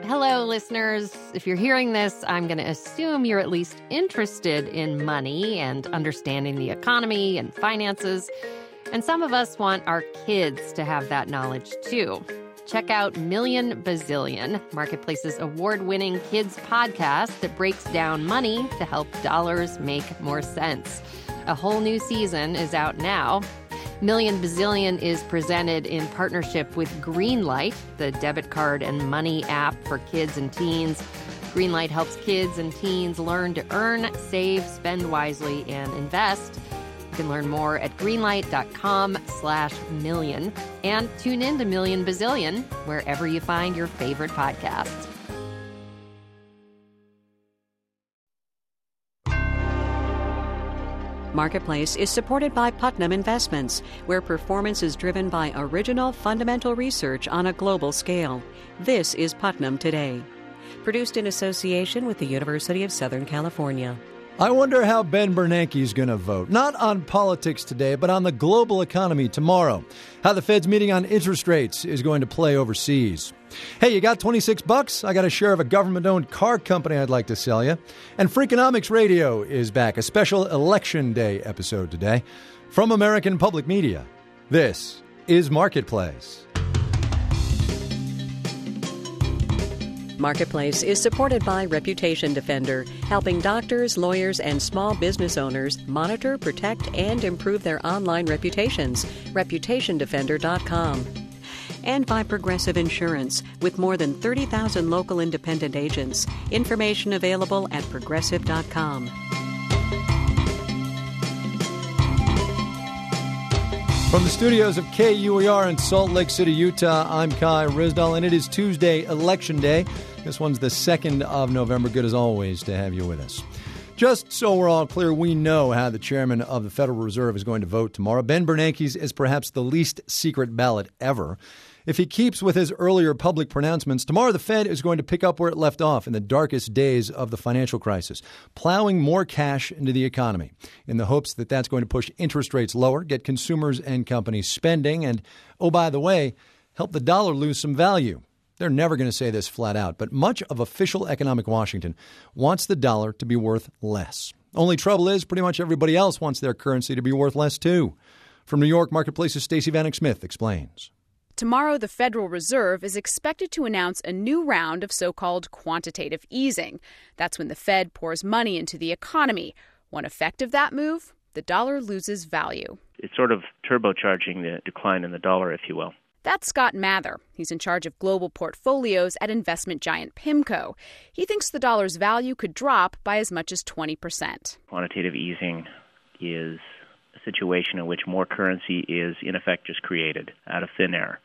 Hello, listeners. If you're hearing this, I'm going to assume you're at least interested in money and understanding the economy and finances. And some of us want our kids to have that knowledge, too. Check out Million Bazillion, Marketplace's award-winning kids podcast that breaks down money to help dollars make more sense. A whole new season is out now. Million Bazillion is presented in partnership with Greenlight, the debit card and money app for kids and teens. Greenlight helps kids and teens learn to earn, save, spend wisely, and invest. You can learn more at greenlight.com/million and tune in to Million Bazillion wherever you find your favorite podcasts. Marketplace is supported by Putnam Investments, where performance is driven by original fundamental research on a global scale. This is Putnam Today. Produced in association with the University of Southern California. I wonder how Ben Bernanke is going to vote. Not on politics today, but on the global economy tomorrow. How the Fed's meeting on interest rates is going to play overseas. Hey, you got $26? I got a share of a government-owned car company I'd like to sell you. And Freakonomics Radio is back, a special Election Day episode today. From American Public Media, this is Marketplace. Marketplace is supported by Reputation Defender, helping doctors, lawyers, and small business owners monitor, protect, and improve their online reputations. ReputationDefender.com. And by Progressive Insurance, with more than 30,000 local independent agents. Information available at Progressive.com. From the studios of KUER in Salt Lake City, Utah, I'm Kai Ryssdal, and it is Tuesday, Election Day. This one's the 2nd of November. Good as always to have you with us. Just so we're all clear, we know how the chairman of the Federal Reserve is going to vote tomorrow. Ben Bernanke's is perhaps the least secret ballot ever. If he keeps with his earlier public pronouncements, tomorrow the Fed is going to pick up where it left off in the darkest days of the financial crisis, plowing more cash into the economy in the hopes that that's going to push interest rates lower, get consumers and companies spending, and, oh, by the way, help the dollar lose some value. They're never going to say this flat out, but much of official economic Washington wants the dollar to be worth less. Only trouble is pretty much everybody else wants their currency to be worth less, too. From New York, Marketplace's Stacey Vanek Smith explains. Tomorrow, the Federal Reserve is expected to announce a new round of so-called quantitative easing. That's when the Fed pours money into the economy. One effect of that move, the dollar loses value. It's sort of turbocharging the decline in the dollar, if you will. That's Scott Mather. He's in charge of global portfolios at investment giant PIMCO. He thinks the dollar's value could drop by as much as 20%. Quantitative easing is a situation in which more currency is, in effect, just created out of thin air.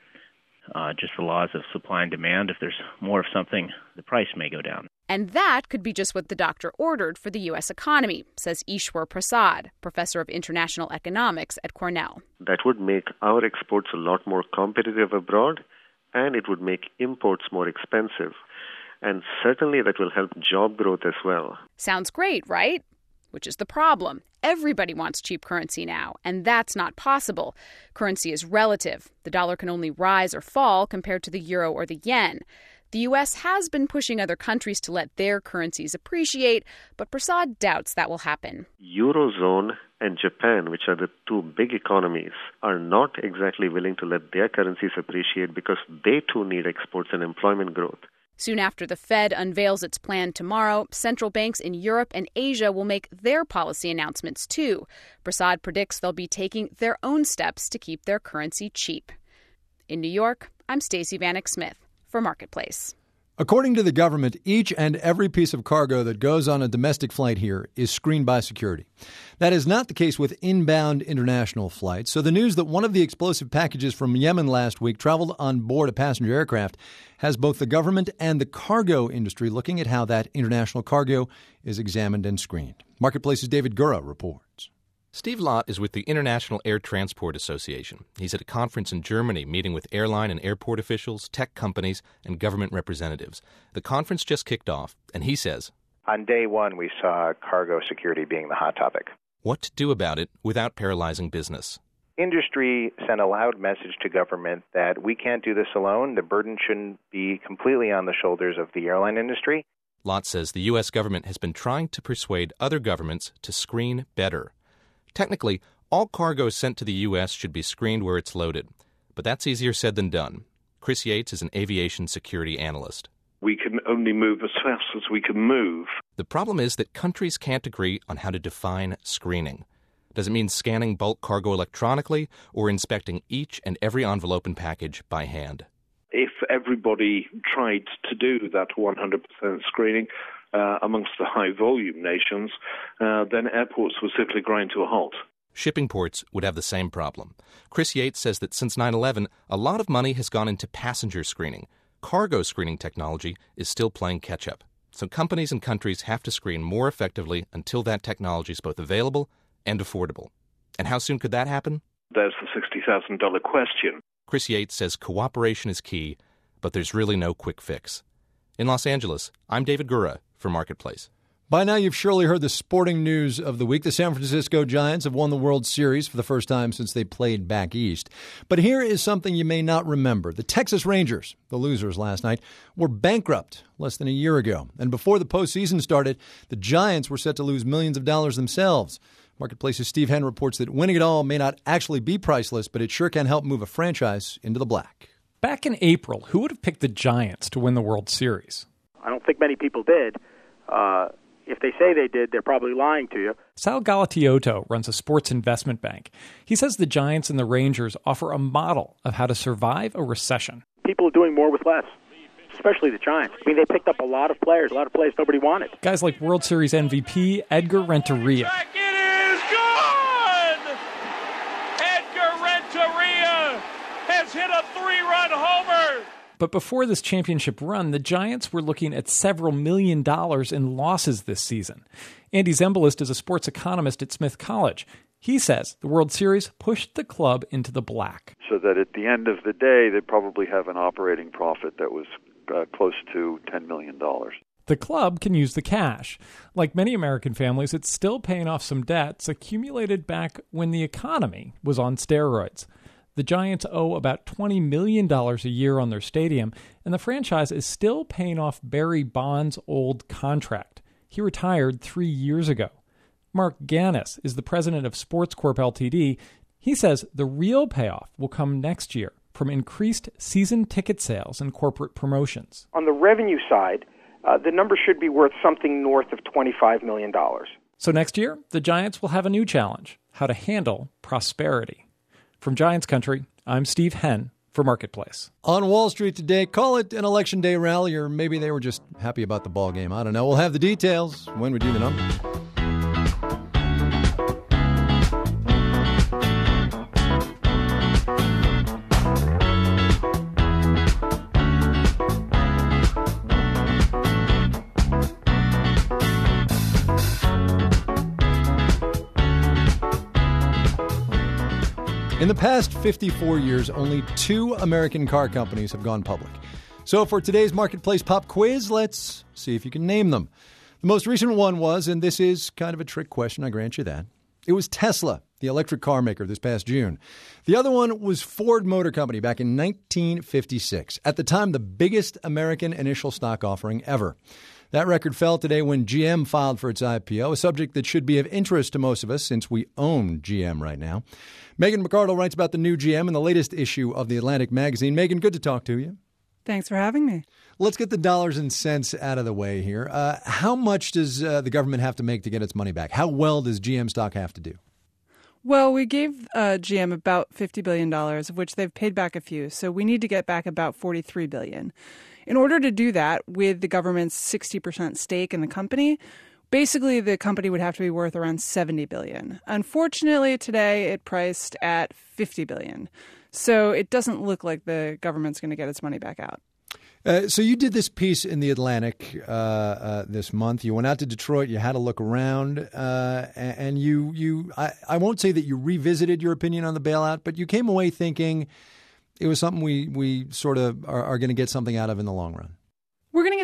Just the laws of supply and demand. If there's more of something, the price may go down. And that could be just what the doctor ordered for the U.S. economy, says Ishwar Prasad, professor of international economics at Cornell. That would make our exports a lot more competitive abroad, and it would make imports more expensive. And certainly that will help job growth as well. Sounds great, right? Which is the problem. Everybody wants cheap currency now, and that's not possible. Currency is relative. The dollar can only rise or fall compared to the euro or the yen. The U.S. has been pushing other countries to let their currencies appreciate, but Prasad doubts that will happen. Eurozone and Japan, which are the two big economies, are not exactly willing to let their currencies appreciate because they too need exports and employment growth. Soon after the Fed unveils its plan tomorrow, central banks in Europe and Asia will make their policy announcements too. Prasad predicts they'll be taking their own steps to keep their currency cheap. In New York, I'm Stacey Vanek Smith for Marketplace. According to the government, each and every piece of cargo that goes on a domestic flight here is screened by security. That is not the case with inbound international flights. So the news that one of the explosive packages from Yemen last week traveled on board a passenger aircraft has both the government and the cargo industry looking at how that international cargo is examined and screened. Marketplace's David Gura reports. Steve Lott is with the International Air Transport Association. He's at a conference in Germany meeting with airline and airport officials, tech companies, and government representatives. The conference just kicked off, and he says, on day one, we saw cargo security being the hot topic. What to do about it without paralyzing business. industry sent a loud message to government that we can't do this alone. The burden shouldn't be completely on the shoulders of the airline industry. Lott says the U.S. government has been trying to persuade other governments to screen better. Technically, all cargo sent to the U.S. should be screened where it's loaded. But that's easier said than done. Chris Yates is an aviation security analyst. We can only move as fast as we can move. The problem is that countries can't agree on how to define screening. Does it mean scanning bulk cargo electronically or inspecting each and every envelope and package by hand? If everybody tried to do that 100% screening amongst the high-volume nations, then airports would simply grind to a halt. Shipping ports would have the same problem. Chris Yates says that since 9/11, a lot of money has gone into passenger screening. Cargo screening technology is still playing catch-up. So companies and countries have to screen more effectively until that technology is both available and affordable. And how soon could that happen? There's the $60,000 question. Chris Yates says cooperation is key, but there's really no quick fix. In Los Angeles, I'm David Gura for Marketplace. By now, you've surely heard the sporting news of the week. The San Francisco Giants have won the World Series for the first time since they played back east. But here is something you may not remember. The Texas Rangers, the losers last night, were bankrupt less than a year ago. And before the postseason started, the Giants were set to lose millions of dollars themselves. Marketplace's Steve Henn reports that winning it all may not actually be priceless, but it sure can help move a franchise into the black. Back in April, who would have picked the Giants to win the World Series? I don't think many people did. If they say they did, they're probably lying to you. Sal Galatioto runs a sports investment bank. He says the Giants and the Rangers offer a model of how to survive a recession. People are doing more with less, especially the Giants. I mean, they picked up a lot of players nobody wanted. Guys like World Series MVP Edgar Renteria. It is gone! Edgar Renteria has hit a 3-run homer. But before this championship run, the Giants were looking at several $1 million in losses this season. Andy Zembelist is a sports economist at Smith College. He says the World Series pushed the club into the black. So that at the end of the day, they'd probably have an operating profit that was close to $10 million. The club can use the cash. Like many American families, it's still paying off some debts accumulated back when the economy was on steroids. The Giants owe about $20 million a year on their stadium, and the franchise is still paying off Barry Bonds' old contract. He retired 3 years ago. Mark Gannis is the president of Sports Corp Ltd. He says the real payoff will come next year from increased season ticket sales and corporate promotions. On the revenue side, the number should be worth something north of $25 million. So next year, the Giants will have a new challenge: how to handle prosperity. From Giants Country, I'm Steve Henn for Marketplace. On Wall Street today, call it an Election Day rally, or maybe they were just happy about the ball game. I don't know. We'll have the details when we do the numbers. In the past 54 years, only 2 American car companies have gone public. So for today's Marketplace Pop Quiz, let's see if you can name them. The most recent one was, and this is kind of a trick question, I grant you that, it was Tesla, the electric car maker, this past June. The other one was Ford Motor Company back in 1956, at the time the biggest American initial stock offering ever. That record fell today when GM filed for its IPO, a subject that should be of interest to most of us since we own GM right now. Megan McArdle writes about the new GM in the latest issue of The Atlantic magazine. Megan, good to talk to you. Thanks for having me. Let's get the dollars and cents out of the way here. How much does the government have to make to get its money back? How well does GM stock have to do? Well, we gave GM about $50 billion, of which they've paid back a few. So we need to get back about $43 billion. In order to do that with the government's 60% stake in the company, basically the company would have to be worth around $70 billion. Unfortunately, today it priced at $50 billion. So it doesn't look like the government's going to get its money back out. So you did this piece in The Atlantic this month. You went out to Detroit. You had a look around. And I won't say that you revisited your opinion on the bailout, but you came away thinking it was something we sort of are going to get something out of in the long run. We're going to get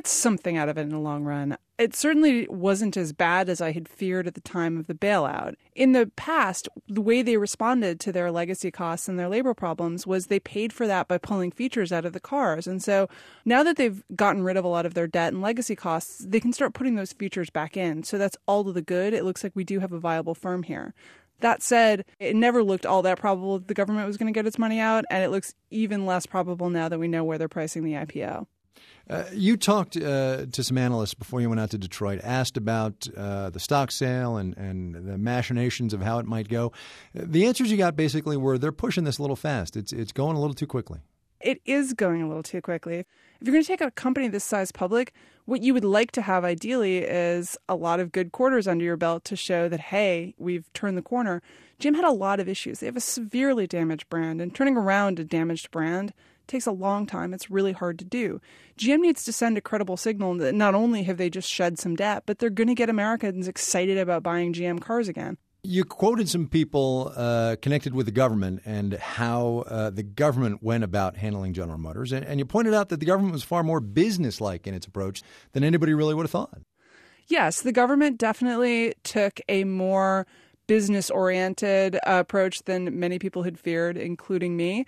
get something out of it in the long run. It certainly wasn't as bad as I had feared at the time of the bailout. In the past, the way they responded to their legacy costs and their labor problems was they paid for that by pulling features out of the cars. And so now that they've gotten rid of a lot of their debt and legacy costs, they can start putting those features back in. So that's all to the good. It looks like we do have a viable firm here. That said, it never looked all that probable that the government was going to get its money out, and it looks even less probable now that we know where they're pricing the IPO. You talked to some analysts before you went out to Detroit, asked about the stock sale and the machinations of how it might go. The answers you got basically were they're pushing this a little fast. It's going a little too quickly. It is going a little too quickly. If you're going to take a company this size public, what you would like to have ideally is a lot of good quarters under your belt to show that, hey, we've turned the corner. GM had a lot of issues. They have a severely damaged brand, and turning around a damaged brand takes a long time. It's really hard to do. GM needs to send a credible signal that not only have they just shed some debt, but they're going to get Americans excited about buying GM cars again. You quoted some people connected with the government and how the government went about handling General Motors. And you pointed out that the government was far more businesslike in its approach than anybody really would have thought. Yes, the government definitely took a more business-oriented approach than many people had feared, including me.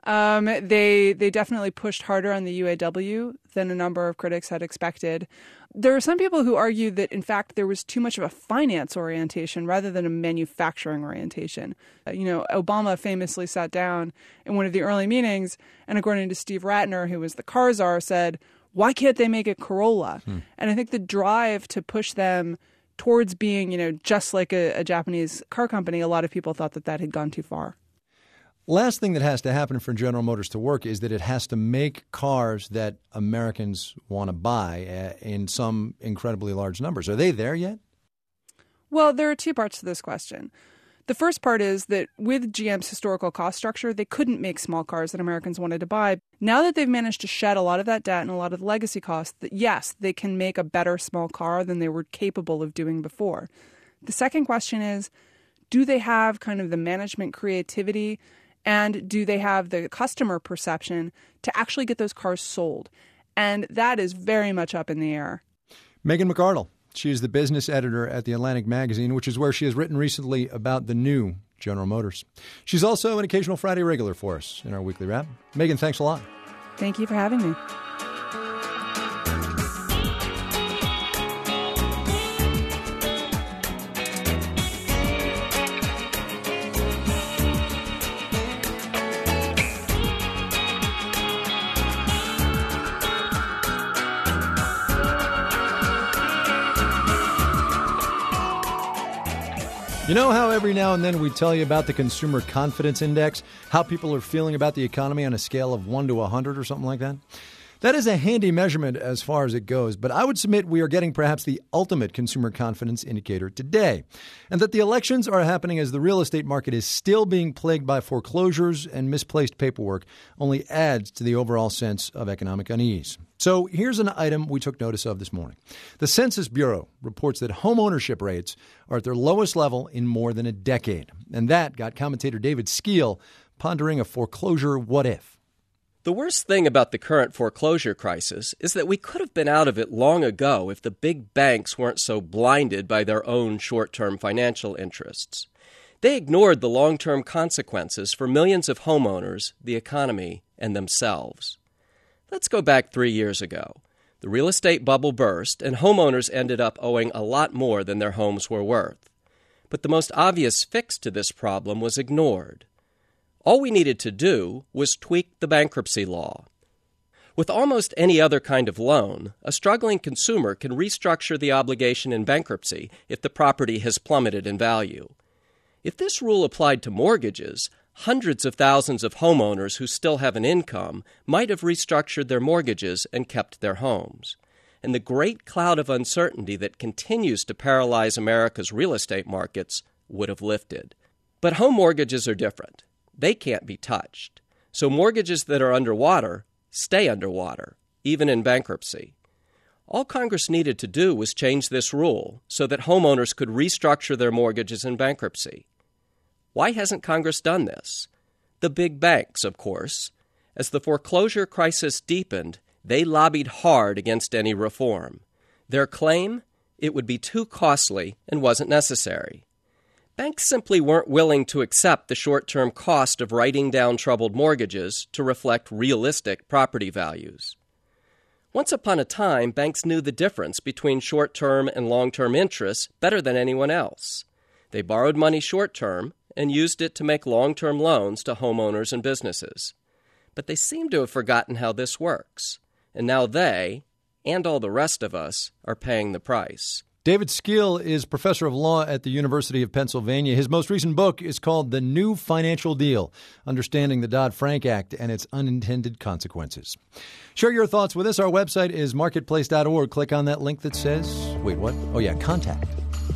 They definitely pushed harder on the UAW than a number of critics had expected. There are some people who argue that, in fact, there was too much of a finance orientation rather than a manufacturing orientation. Obama famously sat down in one of the early meetings, and according to Steve Ratner, who was the car czar, said, why can't they make a Corolla? And I think the drive to push them towards being, just like a Japanese car company, a lot of people thought that had gone too far. Last thing that has to happen for General Motors to work is that it has to make cars that Americans want to buy in some incredibly large numbers. Are they there yet? Well, there are two parts to this question. The first part is that with GM's historical cost structure, they couldn't make small cars that Americans wanted to buy. Now that they've managed to shed a lot of that debt and a lot of the legacy costs, yes, they can make a better small car than they were capable of doing before. The second question is, do they have kind of the management creativity and do they have the customer perception to actually get those cars sold? And that is very much up in the air. Megan McArdle. She is the business editor at The Atlantic Magazine, which is where she has written recently about the new General Motors. She's also an occasional Friday regular for us in our weekly wrap. Megan, thanks a lot. Thank you for having me. You know how every now and then we tell you about the Consumer Confidence Index, how people are feeling about the economy on a scale of 1 to 100 or something like that? That is a handy measurement as far as it goes, but I would submit we are getting perhaps the ultimate consumer confidence indicator today, and that the elections are happening as the real estate market is still being plagued by foreclosures and misplaced paperwork only adds to the overall sense of economic unease. So here's an item we took notice of this morning. The Census Bureau reports that home ownership rates are at their lowest level in more than a decade. And that got commentator David Skeel pondering a foreclosure what if. The worst thing about the current foreclosure crisis is that we could have been out of it long ago if the big banks weren't so blinded by their own short-term financial interests. They ignored the long-term consequences for millions of homeowners, the economy, and themselves. Let's go back 3 years ago. The real estate bubble burst, and homeowners ended up owing a lot more than their homes were worth. But the most obvious fix to this problem was ignored. All we needed to do was tweak the bankruptcy law. With almost any other kind of loan, a struggling consumer can restructure the obligation in bankruptcy if the property has plummeted in value. If this rule applied to mortgages, hundreds of thousands of homeowners who still have an income might have restructured their mortgages and kept their homes. And the great cloud of uncertainty that continues to paralyze America's real estate markets would have lifted. But home mortgages are different. They can't be touched. So mortgages that are underwater stay underwater, even in bankruptcy. All Congress needed to do was change this rule so that homeowners could restructure their mortgages in bankruptcy. Why hasn't Congress done this? The big banks, of course. As the foreclosure crisis deepened, They lobbied hard against any reform. Their claim? It would be too costly and wasn't necessary. Banks simply weren't willing to accept the short-term cost of writing down troubled mortgages to reflect realistic property values. Once upon a time, banks knew the difference between short-term and long-term interests better than anyone else. They borrowed money short-term and used it to make long-term loans to homeowners and businesses. But they seem to have forgotten how this works. And now they, and all the rest of us, are paying the price. David Skeel is professor of law at the University of Pennsylvania. His most recent book is called The New Financial Deal, Understanding the Dodd-Frank Act and Its Unintended Consequences. Share your thoughts with us. Our website is marketplace.org. Click on that link that says, wait, what? Oh, yeah, contact.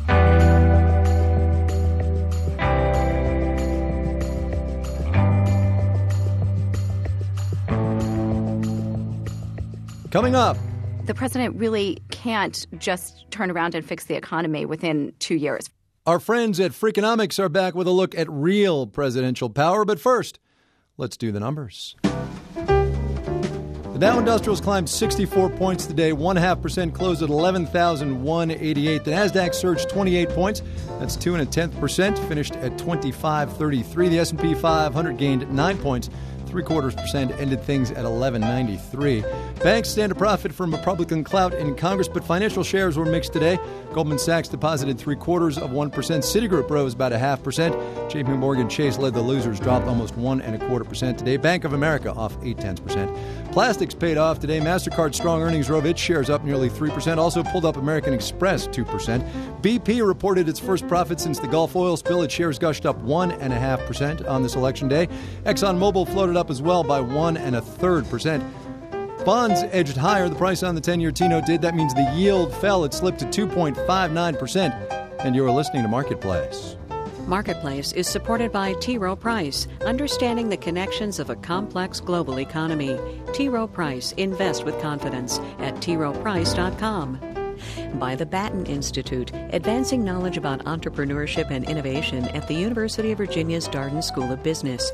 Coming up. The president really can't just turn around and fix the economy within 2 years. Our friends at Freakonomics are back with a look at real presidential power. But first, let's do the numbers. The Dow Industrials climbed 64 points today, 0.5%, closed at 11,188. The Nasdaq surged 28 points. That's 2.1%, finished at 2533. The S&P 500 gained 9 points. 0.75%, ended things at 1193. Banks stand to profit from Republican clout in Congress, but financial shares were mixed today. Goldman Sachs deposited 0.75%. Citigroup rose about 0.5%. J.P. Morgan Chase led the losers, dropped almost 1.25% today. Bank of America off 0.8%. Plastics paid off today. MasterCard's strong earnings drove its shares up nearly 3%. Also pulled up American Express 2%. BP reported its first profit since the Gulf oil spill. Its shares gushed up 1.5% on this election day. ExxonMobil floated up as well by 1.33%. Bonds edged higher. The price on the 10-year T-note did. That means the yield fell. It slipped to 2.59%. And you're listening to Marketplace. Marketplace is supported by T. Rowe Price, understanding the connections of a complex global economy. T. Rowe Price, invest with confidence at troweprice.com. By the Batten Institute, advancing knowledge about entrepreneurship and innovation at the University of Virginia's Darden School of Business,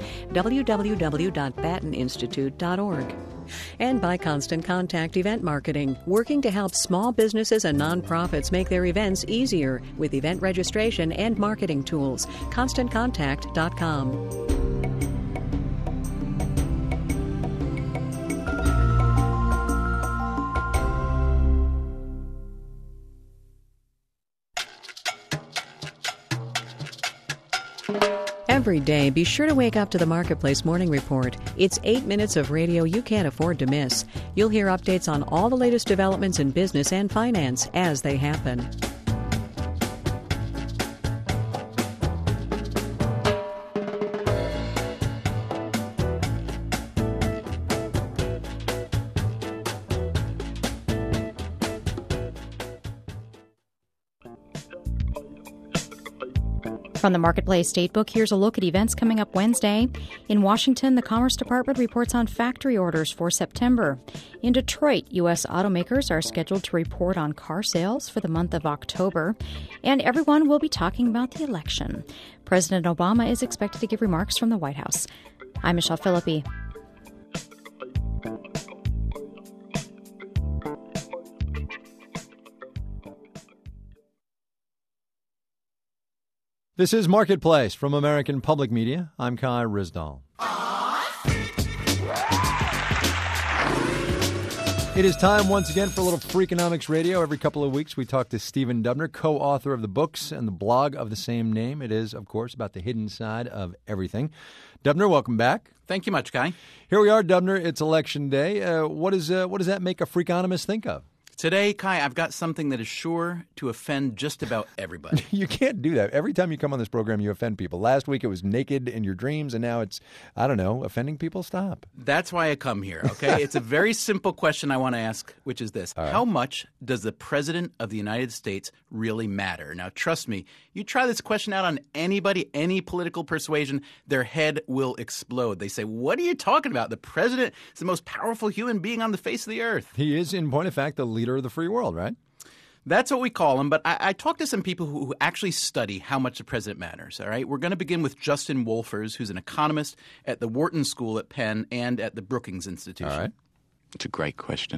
www.batteninstitute.org. And by Constant Contact Event Marketing, working to help small businesses and nonprofits make their events easier with event registration and marketing tools. ConstantContact.com. Every day, be sure to wake up to the Marketplace Morning Report. It's 8 minutes of radio you can't afford to miss. You'll hear updates on all the latest developments in business and finance as they happen. From the Marketplace Statebook, here's a look at events coming up Wednesday. In Washington, the Commerce Department reports on factory orders for September. In Detroit, U.S. automakers are scheduled to report on car sales for the month of October. And everyone will be talking about the election. President Obama is expected to give remarks from the White House. I'm Michelle Philippi. This is Marketplace from American Public Media. I'm Kai Ryssdal. It is time once again for a little Freakonomics Radio. Every couple of weeks we talk to Stephen Dubner, co-author of the books and the blog of the same name. It is, of course, about the hidden side of everything. Dubner, welcome back. Thank you much, Kai. Here we are, Dubner. It's Election Day. What does that make a Freakonomist think of? Today, Kai, I've got something that is sure to offend just about everybody. You can't do that. Every time you come on this program, you offend people. Last week, it was naked in your dreams, and now it's, I don't know, offending people? Stop. That's why I come here, okay? It's a very simple question I want to ask, which is this. Right. How much does the President of the United States really matter? Now, trust me, you try this question out on anybody, any political persuasion, their head will explode. They say, what are you talking about? The President is the most powerful human being on the face of the earth. He is, in point of fact, the leader of the free world, right? That's what we call him, but I talked to some people who actually study how much the president matters, all right? We're going to begin with Justin Wolfers, who's an economist at the Wharton School at Penn and at the Brookings Institution. All right. It's a great question,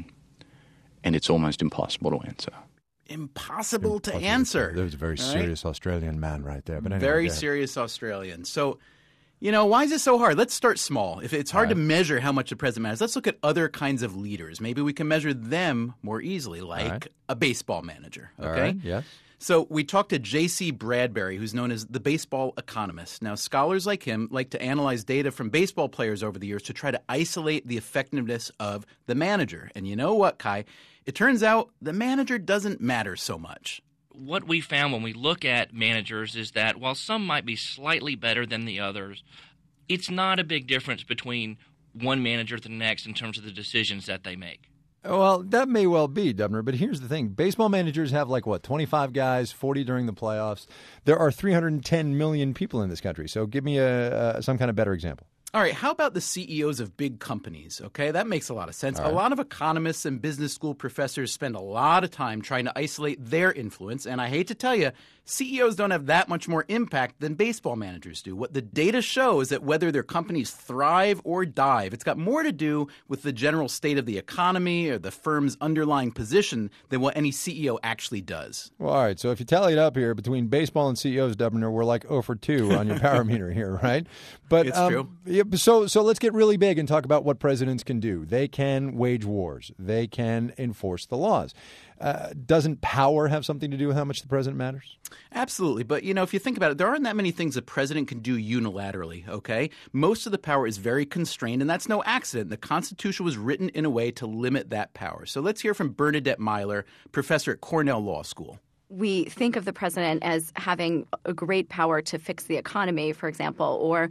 and it's almost impossible to answer. Impossible to answer. There's a very serious Australian man right there. But anyway, very serious Australian. So, why is it so hard? Let's start small. If it's hard to measure how much the president matters, let's look at other kinds of leaders. Maybe we can measure them more easily, like a baseball manager. Okay? All right. Yes. So we talked to J.C. Bradbury, who's known as the baseball economist. Now, scholars like him like to analyze data from baseball players over the years to try to isolate the effectiveness of the manager. And you know what, Kai? It turns out the manager doesn't matter so much. What we found when we look at managers is that while some might be slightly better than the others, it's not a big difference between one manager to the next in terms of the decisions that they make. Well, that may well be, Dubner, but here's the thing. Baseball managers have 25 guys, 40 during the playoffs. There are 310 million people in this country, so give me some kind of better example. All right, how about the CEOs of big companies? Okay, that makes a lot of sense. Right. A lot of economists and business school professors spend a lot of time trying to isolate their influence, and I hate to tell you, CEOs don't have that much more impact than baseball managers do. What the data shows is that whether their companies thrive or dive, it's got more to do with the general state of the economy or the firm's underlying position than what any CEO actually does. Well, all right, so if you tally it up here between baseball and CEOs, Dubner, we're like 0 for 2 on your power meter here, right? But it's true. Yeah, so let's get really big and talk about what presidents can do. They can wage wars. They can enforce the laws. Doesn't power have something to do with how much the president matters? Absolutely. But, if you think about it, there aren't that many things the president can do unilaterally, okay? Most of the power is very constrained, and that's no accident. The Constitution was written in a way to limit that power. So let's hear from Bernadette Myler, professor at Cornell Law School. We think of the president as having a great power to fix the economy, for example, or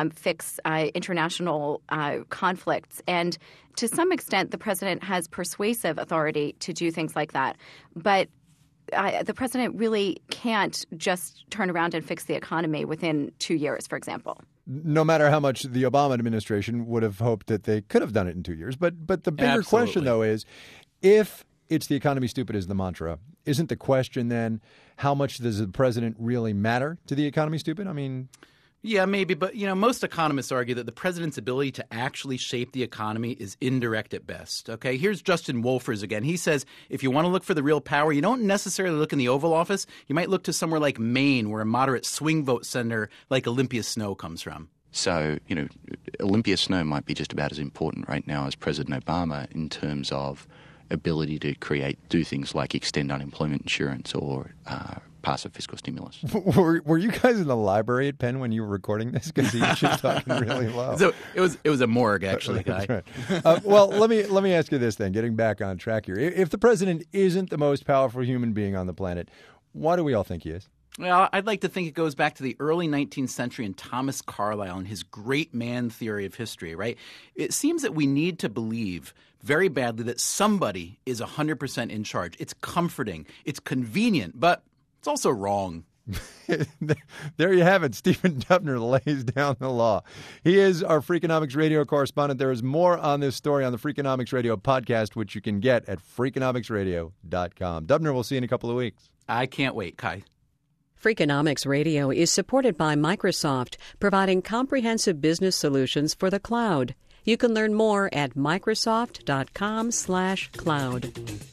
fix international conflicts. And to some extent, the president has persuasive authority to do things like that. But the president really can't just turn around and fix the economy within 2 years, for example. No matter how much the Obama administration would have hoped that they could have done it in 2 years. But the bigger question, though, is if it's the economy stupid is the mantra, isn't the question then how much does the president really matter to the economy stupid? I mean... Yeah, maybe. But, most economists argue that the president's ability to actually shape the economy is indirect at best. Okay, here's Justin Wolfers again. He says if you want to look for the real power, you don't necessarily look in the Oval Office. You might look to somewhere like Maine, where a moderate swing vote senator like Olympia Snowe comes from. So, Olympia Snowe might be just about as important right now as President Obama in terms of ability to do things like extend unemployment insurance or pass a fiscal stimulus. Were you guys in the library at Penn when you were recording this? Because he's just talking really low. So it was a morgue, actually, Guy. Right. Well, let me ask you this then, getting back on track here. If the president isn't the most powerful human being on the planet, why do we all think he is? Well, I'd like to think it goes back to the early 19th century and Thomas Carlyle and his great man theory of history, right? It seems that we need to believe very badly that somebody is 100% in charge. It's comforting. It's convenient, but it's also wrong. There you have it. Stephen Dubner lays down the law. He is our Freakonomics Radio correspondent. There is more on this story on the Freakonomics Radio podcast, which you can get at Freakonomicsradio.com. Dubner, we'll see you in a couple of weeks. I can't wait, Kai. Freakonomics Radio is supported by Microsoft, providing comprehensive business solutions for the cloud. You can learn more at Microsoft.com/cloud.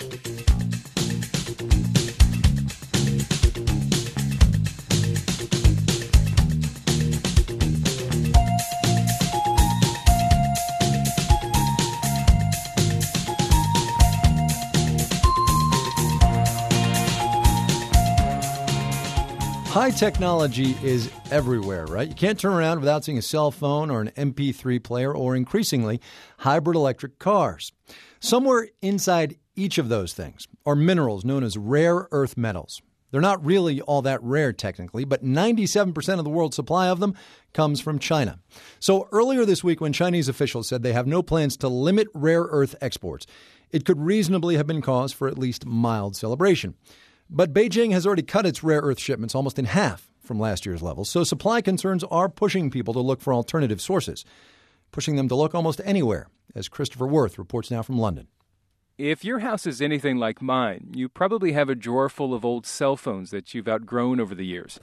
High technology is everywhere, right? You can't turn around without seeing a cell phone or an MP3 player or, increasingly, hybrid electric cars. Somewhere inside each of those things are minerals known as rare earth metals. They're not really all that rare technically, but 97% of the world's supply of them comes from China. So earlier this week, when Chinese officials said they have no plans to limit rare earth exports, it could reasonably have been cause for at least mild celebration. But Beijing has already cut its rare earth shipments almost in half from last year's levels, so supply concerns are pushing people to look for alternative sources, pushing them to look almost anywhere, as Christopher Worth reports now from London. If your house is anything like mine, you probably have a drawer full of old cell phones that you've outgrown over the years.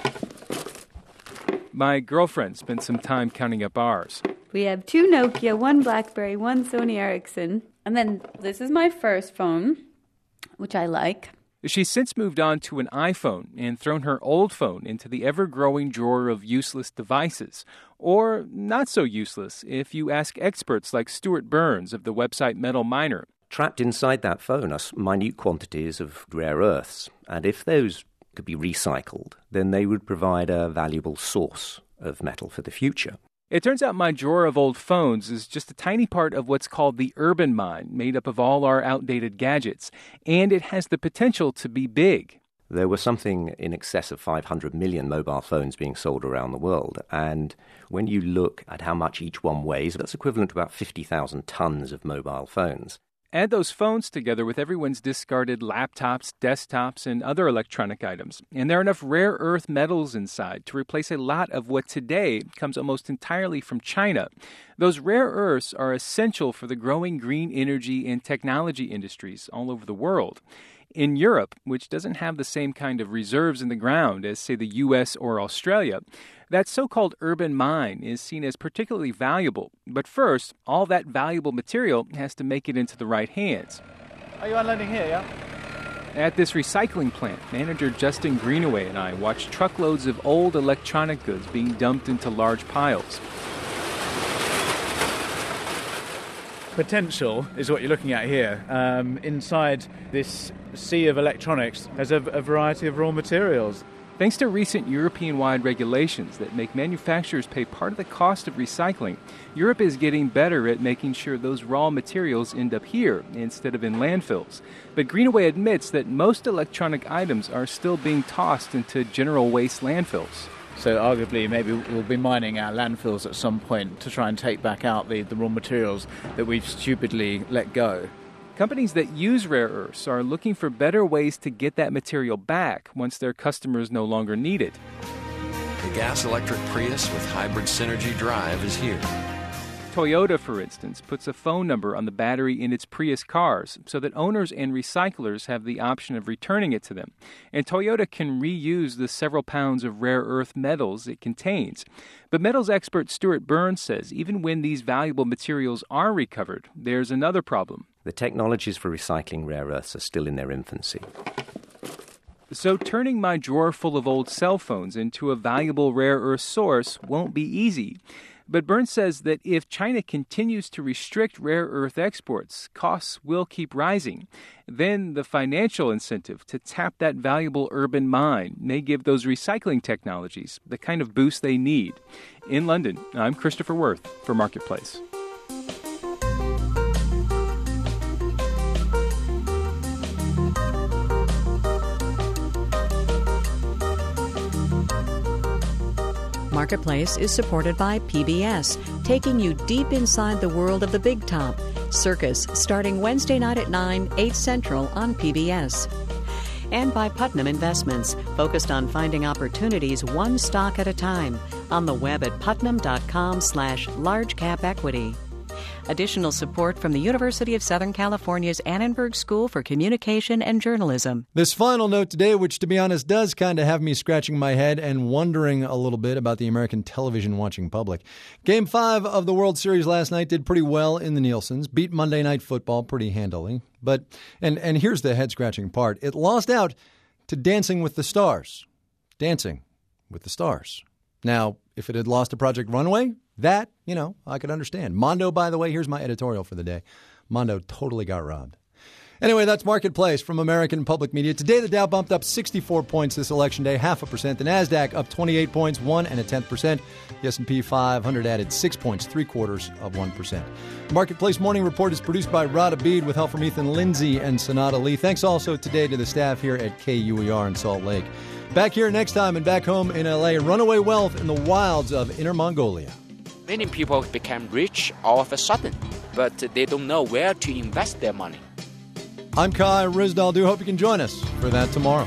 My girlfriend spent some time counting up ours. We have 2 Nokia, 1 BlackBerry, 1 Sony Ericsson. And then this is my first phone, which I like. She's since moved on to an iPhone and thrown her old phone into the ever-growing drawer of useless devices. Or not so useless, if you ask experts like Stuart Burns of the website Metal Miner. Trapped inside that phone are minute quantities of rare earths, and if those could be recycled, then they would provide a valuable source of metal for the future. It turns out my drawer of old phones is just a tiny part of what's called the urban mine, made up of all our outdated gadgets, and it has the potential to be big. There were something in excess of 500 million mobile phones being sold around the world, and when you look at how much each one weighs, that's equivalent to about 50,000 tons of mobile phones. Add those phones together with everyone's discarded laptops, desktops, and other electronic items, and there are enough rare earth metals inside to replace a lot of what today comes almost entirely from China. Those rare earths are essential for the growing green energy and technology industries all over the world. In Europe, which doesn't have the same kind of reserves in the ground as, say, the U.S. or Australia, that so-called urban mine is seen as particularly valuable. But first, all that valuable material has to make it into the right hands. Are you unloading here, yeah? At this recycling plant, manager Justin Greenaway and I watched truckloads of old electronic goods being dumped into large piles. Potential is what you're looking at here. Inside this sea of electronics, there's a variety of raw materials. Thanks to recent European-wide regulations that make manufacturers pay part of the cost of recycling, Europe is getting better at making sure those raw materials end up here instead of in landfills. But Greenaway admits that most electronic items are still being tossed into general waste landfills. So arguably maybe we'll be mining our landfills at some point to try and take back out the raw materials that we've stupidly let go. Companies that use rare earths are looking for better ways to get that material back once their customers no longer need it. The gas-electric Prius with hybrid Synergy drive is here. Toyota, for instance, puts a phone number on the battery in its Prius cars so that owners and recyclers have the option of returning it to them. And Toyota can reuse the several pounds of rare earth metals it contains. But metals expert Stuart Burns says even when these valuable materials are recovered, there's another problem. The technologies for recycling rare earths are still in their infancy. So turning my drawer full of old cell phones into a valuable rare earth source won't be easy. But Burns says that if China continues to restrict rare earth exports, costs will keep rising. Then the financial incentive to tap that valuable urban mine may give those recycling technologies the kind of boost they need. In London, I'm Christopher Worth for Marketplace. Marketplace is supported by PBS, taking you deep inside the world of the big top. Circus, starting Wednesday night at 9, 8 Central on PBS. And by Putnam Investments, focused on finding opportunities one stock at a time. On the web at putnam.com/largecapequity. Additional support from the University of Southern California's Annenberg School for Communication and Journalism. This final note today, which to be honest does kind of have me scratching my head and wondering a little bit about the American television watching public. Game 5 of the World Series last night did pretty well in the Nielsen's, beat Monday Night Football pretty handily. But, and here's the head-scratching part, it lost out to Dancing with the Stars. Dancing with the Stars. Now, if it had lost to Project Runway, that, I could understand. Mondo, by the way, here's my editorial for the day. Mondo totally got robbed. Anyway, that's Marketplace from American Public Media. Today, the Dow bumped up 64 points this election day, 0.5%. The NASDAQ up 28 points, 1.1%. The S&P 500 added 6 points, 0.75%. Marketplace Morning Report is produced by Rod Abid with help from Ethan Lindsay and Sonata Lee. Thanks also today to the staff here at KUER in Salt Lake. Back here next time and back home in L.A., runaway wealth in the wilds of Inner Mongolia. Many people become rich all of a sudden, but they don't know where to invest their money. I'm Kai Ryssdal. Do hope you can join us for that tomorrow.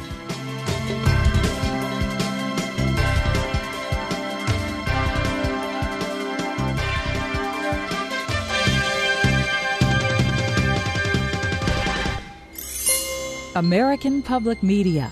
American Public Media.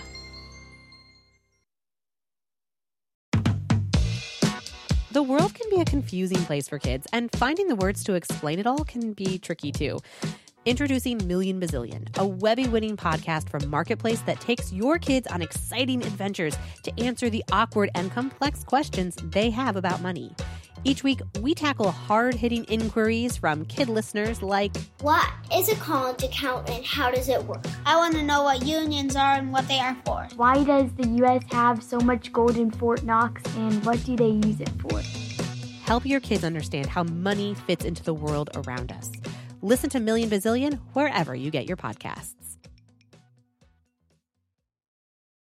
The world can be a confusing place for kids, and finding the words to explain it all can be tricky too. Introducing Million Bazillion, a Webby-winning podcast from Marketplace that takes your kids on exciting adventures to answer the awkward and complex questions they have about money. Each week, we tackle hard-hitting inquiries from kid listeners like, what is a college account and how does it work? I want to know what unions are and what they are for. Why does the U.S. have so much gold in Fort Knox and what do they use it for? Help your kids understand how money fits into the world around us. Listen to Million Bazillion wherever you get your podcasts.